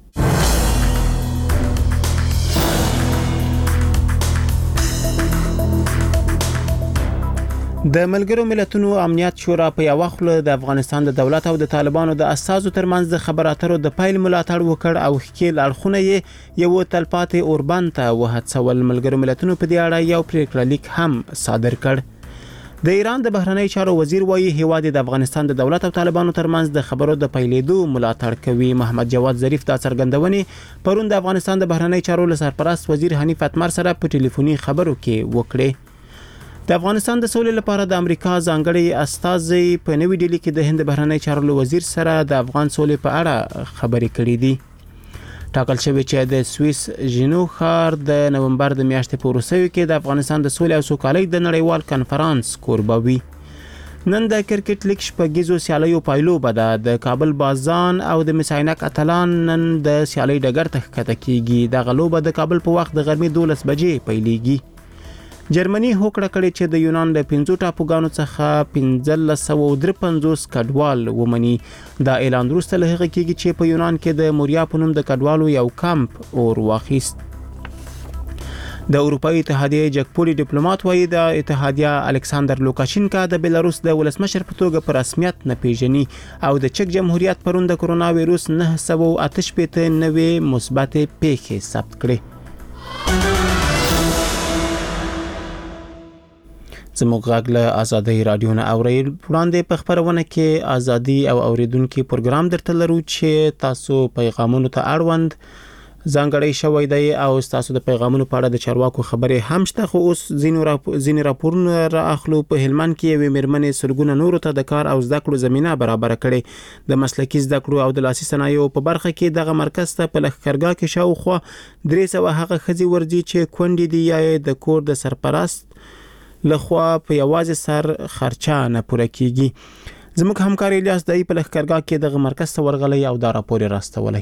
د ملګرو ملتونو امنیت شورا په یو وخت د افغانستان د دولت او د طالبانو د اساسو ترمنځ د خبرو اترو د پایل ملاتړ وکړ او ښکیل اړخونه یې یو تلپاتې اوربند ته وهڅول. ملګرو ملتونو په دې اړه یو پریکړه لیک هم صادر کړ. د ایران د بهرنی چارو وزیر وایي هیواد د افغانستان د دولت او طالبانو ترمنځ د خبرو د پیلېدو ملاتړ کوي. محمد جواد ظریف دا څرګندونې پرون د افغانستان د بهرنی چارو له سرپرست وزیر حنیف اتمر سره په ټلیفوني خبرو کې وکړې. د افغانستان د سولې لپاره د امریکا ځانګړي استازي په نوې ډیلي کې د هند بهرنی چارو وزیر سره د افغان سولې په اړه خبرې کړې دي. ټاکل شوی چې د سویس ژینو ښار د نومبر د میاشتې په وروستیو کې د افغانستان د سولې او سوکالۍ د نړیوال کنفرانس کوربه وي. نن د کرکټ لیګ شپږیزو سیالیو پایلوبه ده. د کابل بازان او د مساینک اتلان نن د سیالۍ ډګر ته ښکته کیږي. دغه لوبه د کابل په وخت د غرمې دولس بجې پیلیږي. جرمني هوکړه کړې چې د یونان له پنځو ټاپوګانو څخه پنځلس سوه درې پنځوس کډوال ومني. دا اعلان وروسته له هغه کېږي چې په یونان کې د موریا په نوم د کډوالو یو کمپ اور واخیست. د اروپایي اتحادیې جګپوړي ډیپلوماټ وایي د اتحادیه الکساندر لوکاشینکا د بیلاروس د ولسمشر په توګه په رسمیت نه پیژني او د چک جمهوریت پرون د کرونا وایروس نه سوه اته شپېته نوې مثبت پیښې ثبت کړې. زموږ غږ له آزادۍ رادیو نه اورئ. وړاندې په خبرونه کې ازادي او اوریدونکو پروګرام درته لرو چې تاسو پیغامونو ته اړوند ځانګړی شوی دی او تاسو د پیغامونو په اړه د چارواکو خبرې هم شته. خو اوس ځینو ځینې راپورونه را اخلو. په هلمند کې یوې مېرمنې سلګونه نورو ته د کار او زده کړو زمینه برابره کړې. د مسلکي زده کړو او د لاسي صنایعو په برخه کې دغه مرکز ته په لښکرګاه کې شاوخوا درې سوه هغه ښځې ورځي چې کونډې دي یا د کور د سرپرست لخوا په یوازې سر خرچه نه پوره کیږي. زموږ همکار الیاس دای په لښکرګاه کې دغه مرکز ته ورغلی او دا راپور راستولی.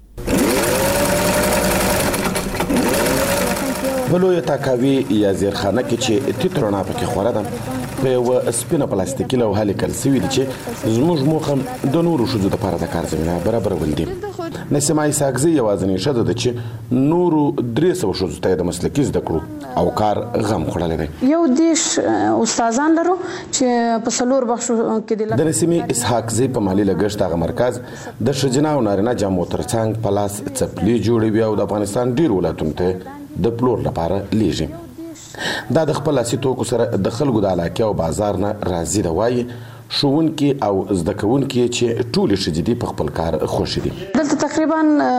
بلوی تاکاوی یا زیرخانه کې چې تیترونه پکې خوره ده په یو سپینه پلاستیکي لوحه لیکل سوي دي چې زموږ موخه د نورو ښځو دپاره د کار زمینه برابرول دي. نسیمه عیساقزي یوازینۍ ښځه ده چې نورو درې سوه ښځو ته یې د مسلکي زده کړو او کار غم خوړلی دی. یو دېرش استادان لرو چې په څلور بخشو کې د نسیمې اسحاقزي په مالي لګښت هغه مرکز د ښځینه او نارینه جامو ترڅنګ په لاس څپلۍ جوړوي او د افغانستان ډېرو ولایتونو ته د پلور لپاره لیږي. دا د خپل لاسي توکو سره د خلکو د علاقې او بازار نه راضي ده. وایي ښوونکي او زده کوونکي چې ټولې ښځې دي په خپل کار خوښې دي. دلته تقریبا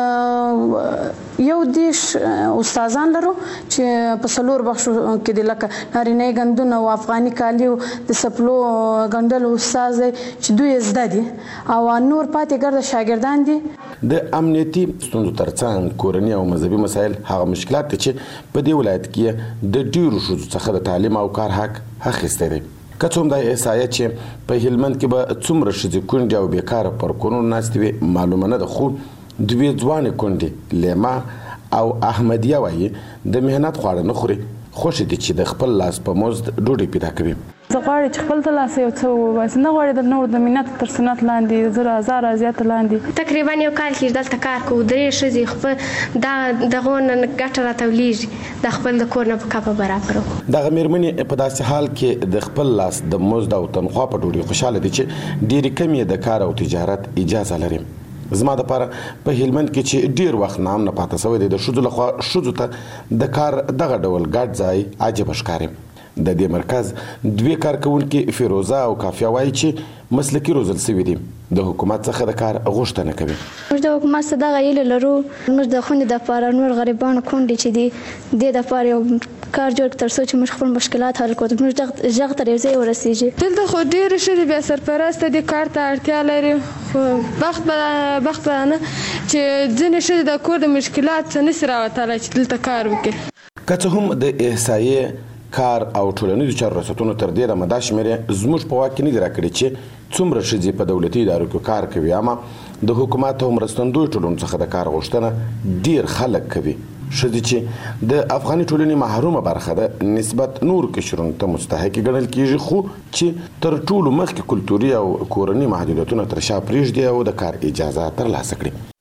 یو دېرش استادان لرو چې په څلور بخشو کې دي لکه نارینه ګندونه او افغاني کالي او د سپلو ګنډلو استاد دی چې دوی زده دي او نور پاتې ګرده شاګردان دي. د امنیتي ستونزو ترڅنګ کورني او مذهبي مسایل هغه مشکلات دي چې په دې ولایت کې د ډېرو ښځو څخه د تعلیم او کار حق اخیستی دی. که څوم دا احصایه چې په هلمند کې به څومره ښځې کونډې او بیکاره پر کورونو ناستې وي معلومه نه ده. خو دوې ځوانې کونډې لیما او احمدیه وایي د مهنت خواړه نه خوري، خوښې دي چې د خپل لاس په مزد ډوډۍ پیدا کوي. زه غواړم چې خپل د لاسه یو څه وباسم، نه غواړم د نور د منت تر سنت لاندې زر هزار زیات لاندې. تقریبا یو کال کې دلته کار کوو، درې ښځې خپل دا دغه نه ګټه راټولیږي، د خپل د کور نه په کاپه برابرو. دغه مېرمنې په داسې حال کې د خپل لاس د مزد او تنخوا په ډوډۍ خوشحاله دي چې ډېرې کم یې د کار او تجارت اجازه لري. زما د لپاره په هلمند کې چې ډیر وخت نام نه پاتې شوی دی د ښځو لخوا ښځو ته د کار دغه ډول ګډ ځای عجیبه ښکاري. د دې مرکز دوی کارکونکي فیروزه او کافیه وایي چې مسلکي روزل شوي دي، د حکومت څخه د کار غوښتنه کوي. موږ د حکومت څخه دغه هیله لرو، موږ د خوندې دپاره نور غریبانو کونډې چې دي دې دپاره یو کار جوړ کړو تر څو چې موږ خپل مشکلات حل کړو، موږ غږ ته یو ځای ورسېږي. دلته خو ډېرې ښځې بیا سرپرسته دي، کار ته اړتیا لري، خو بخت بخت به نه چې ځینې ښځې د کور د مشکلات څخه نشي راوتلی چې دلته کار وکړي. که څه هم د احصایې کار او ټولنیزو چارو ریاستونو تر ډېره موده شمېرې زموږ په واک کې نه دي راکړي چې څومره ښځې په دولتي ادارو کې کار کوي، اما د حکومت او مرستندویو ټولنو څخه د کار غوښتنه ډېر خلک کوي. ښځې چې د افغاني ټولنې محرومه برخه ده نسبت نور قشرونو ته مستحق ګڼل کېږي، خو چې تر ټولو مخکې کلتوري او کورني محدودیتونه تر شا پرېږدي او د کار اجازه ترلاسه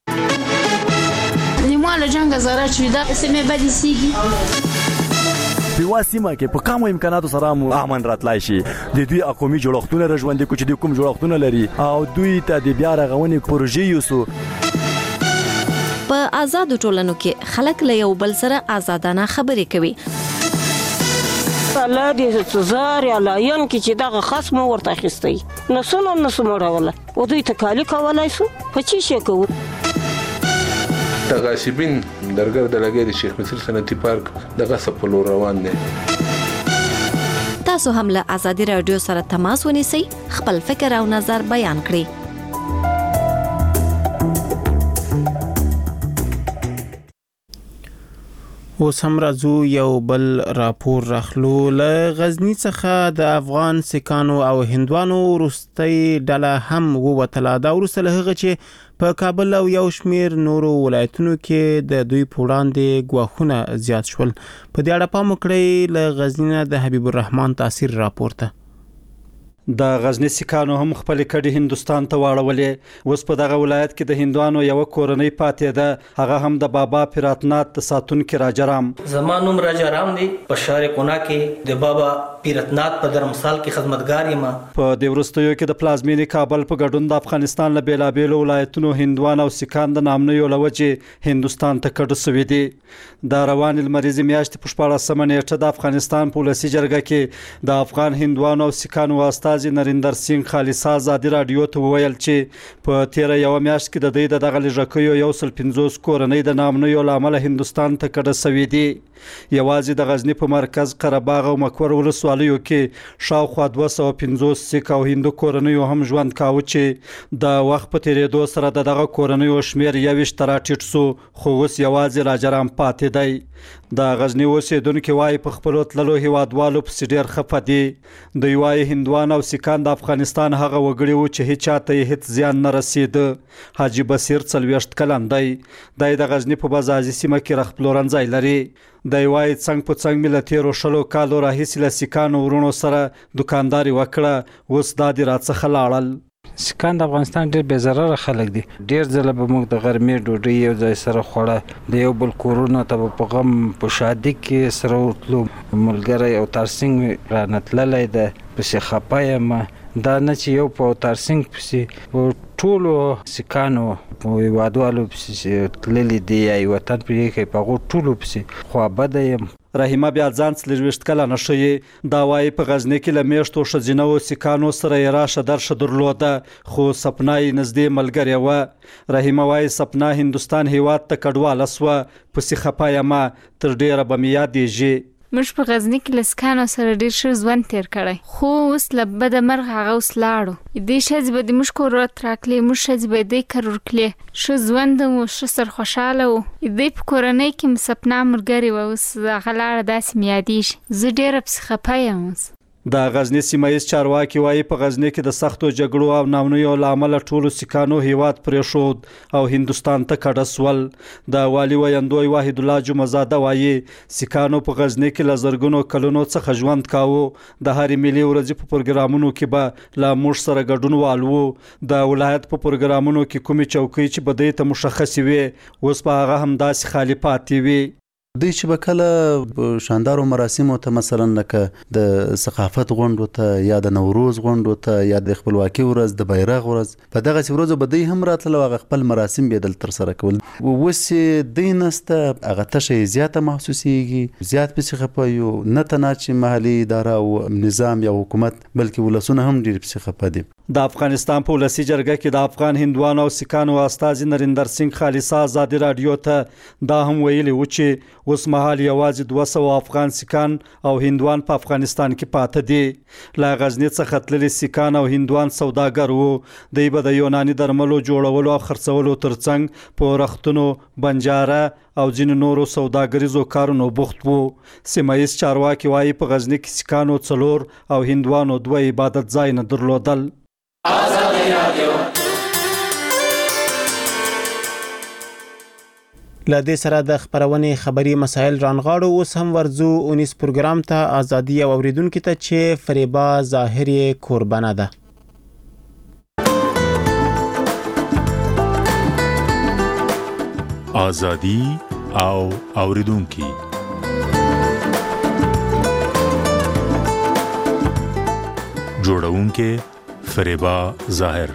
کړي. نیمه له جنګه زاره چې دا سیمې بدې سیږي په یوه سیمه کې په کمو امکاناتو سره مو امن راتلای شي. د دوی قومي جوړښتونه را ژوندي کړو چې دوی کوم جوړښتونه لري او دوی ته د بیا رغونې پروژې یوسو. په آزادو ټولنو کې خلک له یو بل سره آزادانه خبرې کوي. الله دې زار یا لاین کې چې دغه خصم ورته اخیستی نسونه نسو مړوله او دوی ته کالي کولای سو په چی شي کوو. د غاصبین درګر د لګي د شیخ مصر صنعتي پارک دغه سپلو روان دي. تاسو هم له آزادي رادیو سره تماس ونیسئ، خپل فکر او نظر بیان کړئ. اوس هم راځو یو بل راپور راخلو. له غزني څخه د افغان سکانو او هندوانو وروستۍ ډله هم ووتله. دا وروسته له هغه چې په کابل او یو شمیر نورو ولایتونو کې د دوی په وړاندې ګواښونه زیات شول. په دې اړه پام وکړئ. له غزني د حبیب الرحمن تاثیر راپورته. د غزنی سکانو هم خپل کډي هندستان ته واړولې. اوس په دغه ولایت کې د هندوانو یو کورنۍ پاتې ده، هغه هم د بابا پیراتنات د ساتونکو راجرام. زمانوم راجرام دی، په شهر قنا کې د بابا پیراتنات په درمسال کې خدمتګار یم. په دې وروستیو کې د پلازمینې کابل په ګډون د افغانستان له بیلابېلو ولایتونو هندوان او سکان د نامنیو له وجې هندستان ته کډه سوي دي. د روان لمریزې میاشتې په شپاړسمه نیټه د افغانستان په ولسي جرګه کې د افغان هندوانو او سکانو استازي نریندر سینګ خالصا ازادي رادیو ته وویل چې په تیره یو میاشت کې د دوی د دغه لږکیو یو سل پنځوس کورنۍ د نامنیو له امله هندستان ته کډه سوي دي. یوازې د غزنی په مرکز قرهباغ او مکور ولسوالیو کې شاوخوا دوه سوه پنځوس سیک او هندو کورنیو هم ژوند کاوه چې د وخت په تیریدو سره د دغه کورنیو شمیر یویشت ته راټیټ سو، خو اوس یوازې راجرام پاتې دی. د غزنی اوسیدونکو وایي په خپلو تللو هیوادوالو پسې ډېر خفه دي. دوی وایي هندوان او سکان د افغانستان هغه وګړي وو چې هیچا ته یې هیڅ زیان نه رسېده. حاجي بصیر څلوېښت کلن دی. دی د غزني په بزازي سیمه کې رخپلورنځی لري. دی وایي څنګ په څنګ مې له تېرو شلو کالو راهیسې له سکانو ورونو سره دوکانداري وکړه، اوس دا دې راڅخه لاړل. سکان د افغانستان ډېر بې ضرره خلک دي. ډېر ځله به موږ د غرمې ډوډۍ یو ځای سره خوړه، د یو بل کورونه ته به په غم په شادي کې سره ورتلو. ملګری او ترڅنګ رانه تللی ده، پسې خفه یم. دا نه چې یو په ترڅنګ پسې په ټولو سکانو په هیوادوالو پسې تللي دي یا یې وطن پرې کوي، په هغو ټولو پسې خوابده یم. رحیمه بیا ځان څلوېښت کلنه ښیي. دا وایي په غزني کې له میاشتو ښځینه و سکانو سره یې راشه درشه درلوده، خو سپنا یې نږدې ملګرې وه. رحیمه وایي سپنا هندوستان هیواد ته کډواله سوه، پسې خفه یمه، تر ډېره به مې یادېږي. موږ په غزني کې له سکانو سره ډېر ښه ژوند تېر کړی، خو اوس له بده مرغه هغه اوس لاړو. دې ښځې به د موږ کورت راکړې، موږ ښځې به یې دی کر ورکړې. ښه ژوند و، ښه سرخوشحاله و. دوی په کورنۍ کې مې سپنا ملګرې وه، اوس هغه لاړه، داسې مې یادېږي. زه ډېره پسې خفه یم اوس. د غزني سیمایي چارواکي وایي په غزني کې د سختو جګړو او نامنیو له امله ټولو سکانو هیواد پرېښود او هندوستان ته کډه سول. د والي ویندوی واحد الله جمعزاده وایي سکانو په غزني کې له زرګونو کلونو څخه ژوند کاوه. د هرې ملي ورځې په پروګرامونو کې به له موږ سره ګډون والو. د ولایت په پروګرامونو کې کومې چوکۍ چې به دوی ته مشخصې وي اوس به هغه همداسې خالي پاتې وي. دوی چې به کله شاندارو مراسمو ته مثلا لکه د ثقافت غونډو ته یا د نوروز غونډو ته یا د خپلواکۍ ورځ د بیرغ ورځ په دغه ورځو به دوی هم راتلل او خپل مراسم به دل تر سره کول. اوس دوی نسته هغه تشه زیاته محسوسیږي، زیات پسې خپه یو، نه تنها چې محلي اداره او نظام یا حکومت بلکې ولسونه هم ډېر پسې خپه دي. د افغانستان په ولسی جرګه کې د افغان هندوانو او سیکانو استازي نریندر سنگ خالصه آزادي رادیو ته دا هم ویلي و چې اوس مهال یوازې دوه سوه افغان سیکان او هندوان په افغانستان کې پاته دي. له غزني څخه تللي سیکان او هندوان سوداګر وو. دوی به د یوناني درملو جوړولو او خرڅولو ترڅنګ په ورښتونو، بنجاره او ځینو نورو سوداګریزو کارونو بوخت وو. سیمه ییز چارواکي وایي په غزني کې سیکانو څلور او هندوانو دوه عبادت ځایونه درلودل. آزادی رادیو لدې سره د خبرونې خبري مسایل رانغاړو. اوس هم ورزو اونیس پروګرام ته آزادي او اوریدونکو ته چې فریبا ظاهری قربانه ده. آزادي او اوریدونکو جوړونکو فریبا ظاهر.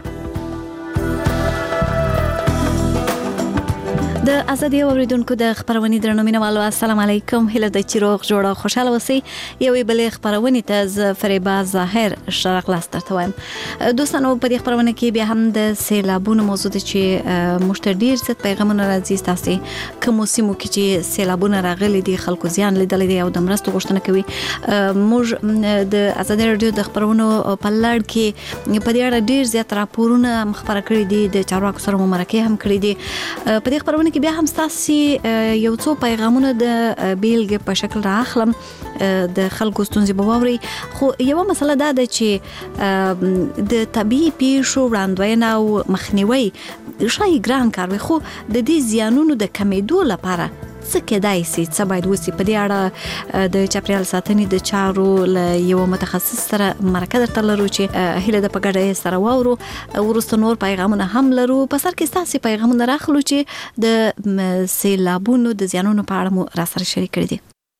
د ازادي اوریدونکو د خبرونې درنو مینوالو السلام علیکم. هله د چیروغ جوړه خوشاله اوسئ. یوې بلې خبرونې ته ز فریبا ظاهر شرق لاستر ته وایم. دوستانو په دې خبرونه کې بیا هم د سیلابونو موضوع ده چې مشتر ډیر زیات پیغامونه راځي تاسو کوم سیمو کې چې سیلابونه راغلي دي خلکو زیان لیدل دي او د مرستو غوښتنه کوي. موږ د ازادي رادیو د خبرونو په لړ کې په دې اړه ډیر زیات راپورونه مخبره کړي دي، د چارواکو سره مرکه هم کړي دي. په دې خبرونه بیا هم تاسو یو څو پیغامونه د بیلګې په شکل راخلم د خلکو ستونزې به واوري. خو یو مسله دا ده چې د طبيعي پیښو وړاندوینه او مخنیوي شای ګران کار وي، خو د دې زیانونو د کمیدو لپاره څه کېدای شي، څه باید وسی. په دې اړه د چاپریال ساتنې د چارو له یو متخصص سره مرکه درته لرو چې هله د پګړې سره واورو. ورسته نور پیغامونه هم لرو. په سر کې تاسو پیغامونه راخلو چې د سیلابونو د زیانونو په اړه مو را سره شریک کړی دي.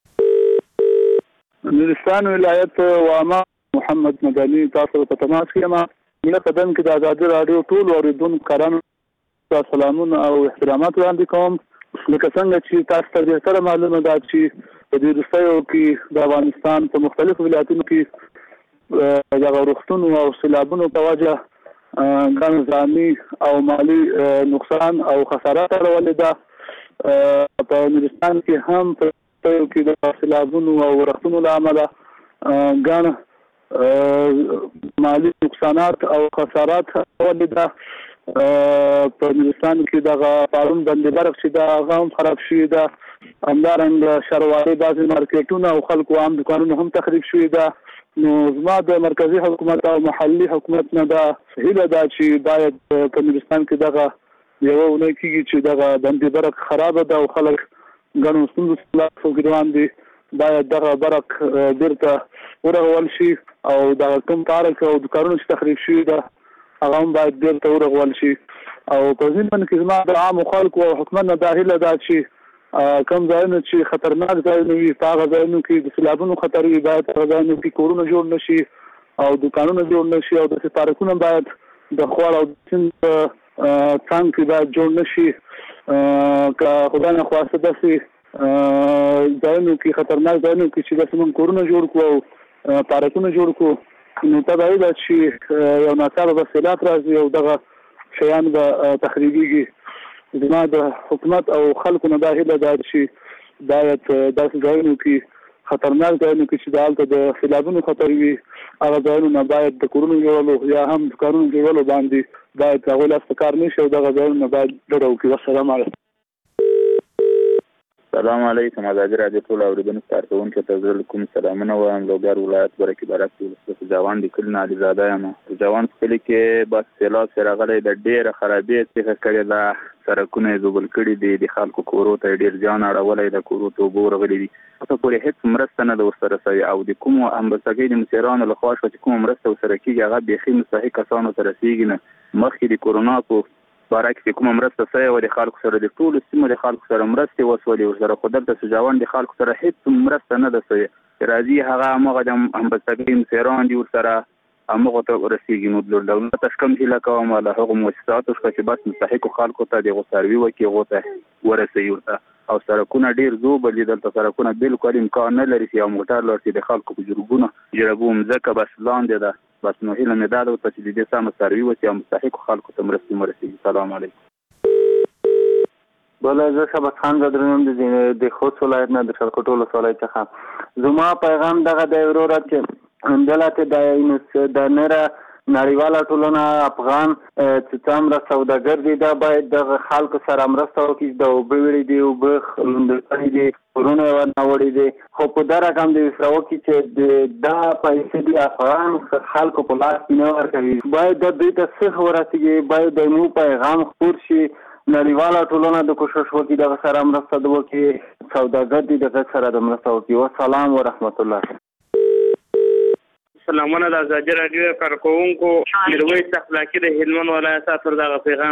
نورستان ولایت وامه محمد مدني تاسو په تماس کې ما مله قدم کې د ازادي رادیو ټول اوریدونکو کارانو سلامونه او احترامات وړاندې کوم. لکه څنګه چې تاسو ته ډېر معلومه ده چې په دې وروستیو کې د افغانستان په مختلفو ولایتونو کې د غوښتنو او سیلابونو په وجه ګڼ ځاني او مالی نقصان او خسارات راولي ده. په نورستان کې هم په وروستیو کې د سیلابونو او غوښتنو له امله ګڼ مالی نقصانات او خسارات راولي ده. په نورستان کې دغه پارون بندي برق چې دا غام خراب شوی ده، همدارنګه شروالي بعضي مارکیټونه او خلکو عام دکانونه هم تخریب شوی ده. نو زما د مرکزی حکومت او محلي حکومت نه دا هیله ده چې باید په نورستان کې دغه یو ونه کېږي چې دغه بندي برق خراب ده او خلک ګڼو ستونزو سره روان دي. باید دغه برق بیرته ورغول شي او دغه کوم پارک او دکانونه چې تخریب شوی ده هغه هم باید بیرته ورغول شي. او په ضمن کې زما د عام خلکو او حکومت نه دا هیله ده چې کوم ځایونه چې خطرناک ځایونه وي په هغه ځایونو کې د سیلابونو خطر وي باید په هغه ځایونو کې کورونه جوړ نه شي او دکانونه جوړ نه شي او داسې پارکونه باید د خوړ او سیند څنګ کې باید جوړ نه شي. که خدای نخواسته داسې ځایونو کې خطرناک ځایونو کې چې داسې موږ کورونه جوړ کړو او پارکونه جوړ کړو نو تبعی ده چې یو ناڅاپه به سیلاب راځي او دغه شیان به تخریبیږي. زما د حکومت او خلکو نه دا هیله ده چې باید داسې ځایونو کې خطرناک ځایونو کې چې دلته د سیلابونو خطر وي هغه ځایونو نه باید د کورونو جوړولو یا هم دکانونو جوړولو باندې باید هغوی لاس په کار نه شي او دغه ځایونو نه باید ډډه وکړي. والسلام علیکم. السلام علیکم. ازادي رادیو ټول اوریدونکو کارکونکو ته زه کوم سلامونه وایم. لوګر ولایت برکې برک ولسوالۍ جوان د کلی علي زاده یم. جوان کلی کې بس سیلاب سره غلې د ډېره خرابې څخه کړې ده، سرکونه زوبل کړي دي، د خلکو کورو ته ډېر ځان اړولې د کورو ته وګور غلي دي. تاسو پورې هیڅ مرسته نه د ورسره سوي او د کوم امبسګي د مسیرانو له خوا چې کوم مرسته ورسره کیږي هغه بيخي مستحق کسانو ته رسیږي نه. مخکې د کورونا په باره کې کومه مرسته سوې وه د خلکو سره د ټولو سیمو د خلکو سره مرستې وسولې ورسره، خو دلته سجاوان د خلکو سره هېڅ مرسته نه ده سوې چې راځي هغه همغه د همبستګۍ مسیران دي ورسره همغه ته ورسېږي. نو د دولت ته کوم هیله کوم له هغو مؤسساتو څخه چې بس مستحقو خلکو ته د هغو څاروي وکړي، هغو ته ورسوي ورته. او سړکونه ډېر زوبل دي دلته، سړکونه بالکل امکان نه لري چې یو موټر لاړ شي د خلکو په جرګونه جرګو مځکه بس لاندې ده. بس نو هیله مې دا ده ورته چې د دې سمه څاروي وکړي او مستحقو خلکو ته مرستې ورسېږي. سلام علیکم. بله زه شبت خان زدرنم د خوست ولایت نه د شلکوټو ولسوالۍ څخه. زما پیغام دغه دی وروره چې دلته د نره نړیواله ټولنه افغان چې څومره سوداګر دي دا باید دغه خلکو سره مرسته وکړي. د اوبه وړي دي، اوبه لوندل کړي دي، کورونه یې ورناوړي دي، خو په دا رقم د وسره وکړي چې دا پیسې د افغان خلکو په لاس کې نه ورکوي. باید د دوی ته څه ورسېږي، باید د مو پیغام خپور شي، نړیواله ټولنه د کوشش وکړي دغه سره مرسته وکړي، سوداګر دي دغه سره د مرسته وکړي. والسلام ورحمت الله. سلامونه د ازادي راډیو کارکونکو میرویس اخلاقي د هلمند ولایت څخه دغه پیغام